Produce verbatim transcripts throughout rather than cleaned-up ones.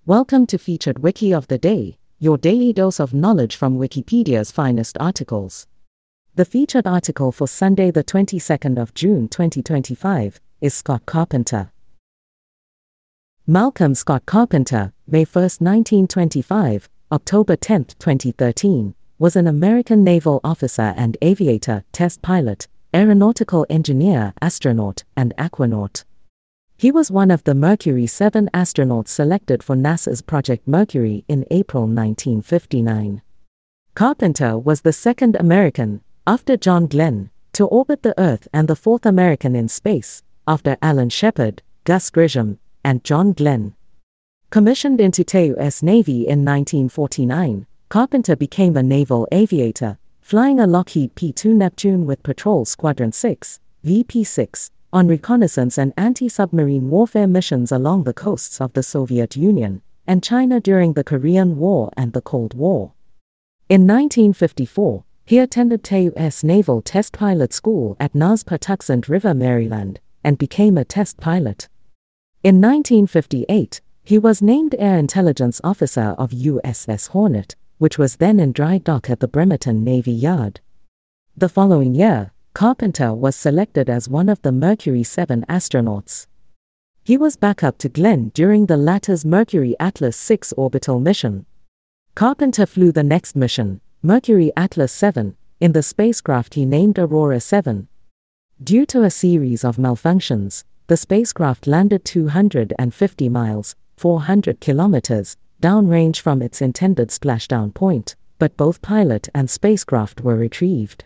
Welcome to Featured Wiki of the Day, your daily dose of knowledge from Wikipedia's finest articles. The featured article for Sunday the twenty-second of June twenty twenty-five is Scott Carpenter. Malcolm Scott Carpenter, May first nineteen twenty-five, October tenth twenty thirteen, was an American naval officer and aviator, test pilot, aeronautical engineer, astronaut, and aquanaut. He was one of the Mercury seven astronauts selected for NASA's Project Mercury in April nineteen fifty-nine. Carpenter was the second American, after John Glenn, to orbit the Earth and the fourth American in space, after Alan Shepard, Gus Grissom, and John Glenn. Commissioned into the U S Navy in nineteen forty-nine, Carpenter became a naval aviator, flying a Lockheed P two Neptune with Patrol Squadron six, V P six, on reconnaissance and anti-submarine warfare missions along the coasts of the Soviet Union and China during the Korean War and the Cold War. In nineteen fifty-four, he attended the U S Naval Test Pilot School at N A S Patuxent River, Maryland, and became a test pilot. In nineteen fifty-eight, he was named Air Intelligence Officer of U S S Hornet, which was then in dry dock at the Bremerton Navy Yard. The following year, Carpenter was selected as one of the Mercury seven astronauts. He was backup to Glenn during the latter's Mercury Atlas six orbital mission. Carpenter flew the next mission, Mercury Atlas seven, in the spacecraft he named Aurora seven. Due to a series of malfunctions, the spacecraft landed two hundred fifty miles, four hundred kilometers, downrange from its intended splashdown point, but both pilot and spacecraft were retrieved.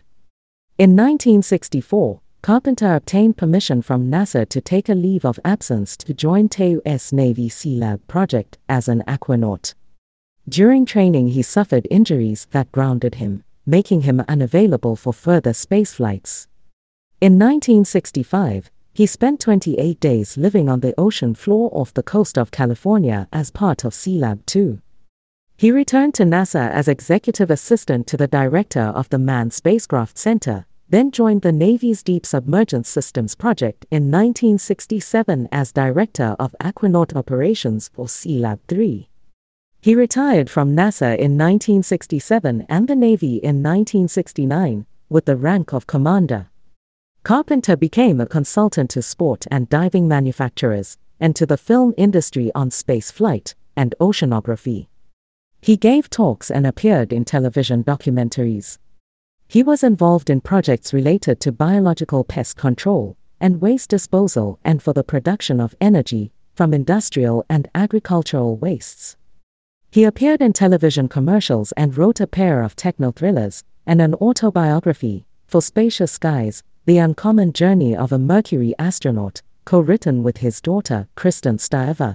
In nineteen sixty-four, Carpenter obtained permission from NASA to take a leave of absence to join the U S Navy Sealab project as an aquanaut. During training he suffered injuries that grounded him, making him unavailable for further spaceflights. In nineteen sixty-five, he spent twenty-eight days living on the ocean floor off the coast of California as part of Sealab two. He returned to NASA as executive assistant to the director of the Manned Spacecraft Center, then joined the Navy's Deep Submergence Systems project in nineteen sixty-seven as director of aquanaut operations for Sealab three. He retired from NASA in nineteen sixty-seven and the Navy in nineteen sixty-nine, with the rank of commander. Carpenter became a consultant to sport and diving manufacturers, and to the film industry on spaceflight and oceanography. He gave talks and appeared in television documentaries. He was involved in projects related to biological pest control and waste disposal and for the production of energy from industrial and agricultural wastes. He appeared in television commercials and wrote a pair of techno-thrillers and an autobiography, For Spacious Skies, The Uncommon Journey of a Mercury Astronaut, co-written with his daughter, Kristen Stuyver.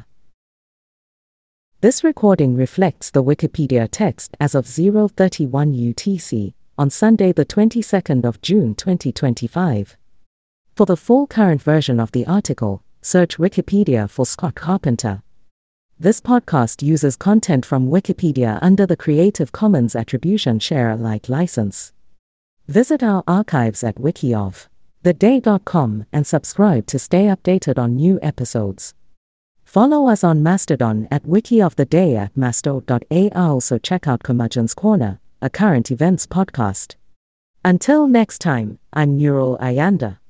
This recording reflects the Wikipedia text as of zero thirty-one U T C, on Sunday the twenty-second of June twenty twenty-five. For the full current version of the article, search Wikipedia for Scott Carpenter. This podcast uses content from Wikipedia under the Creative Commons Attribution Share Alike license. Visit our archives at wiki of the day dot com and subscribe to stay updated on new episodes. Follow us on Mastodon at Wiki of the Day at masto dot a i. Also check out Curmudgeon's Corner, a current events podcast. Until next time, I'm Nurul Ayanda.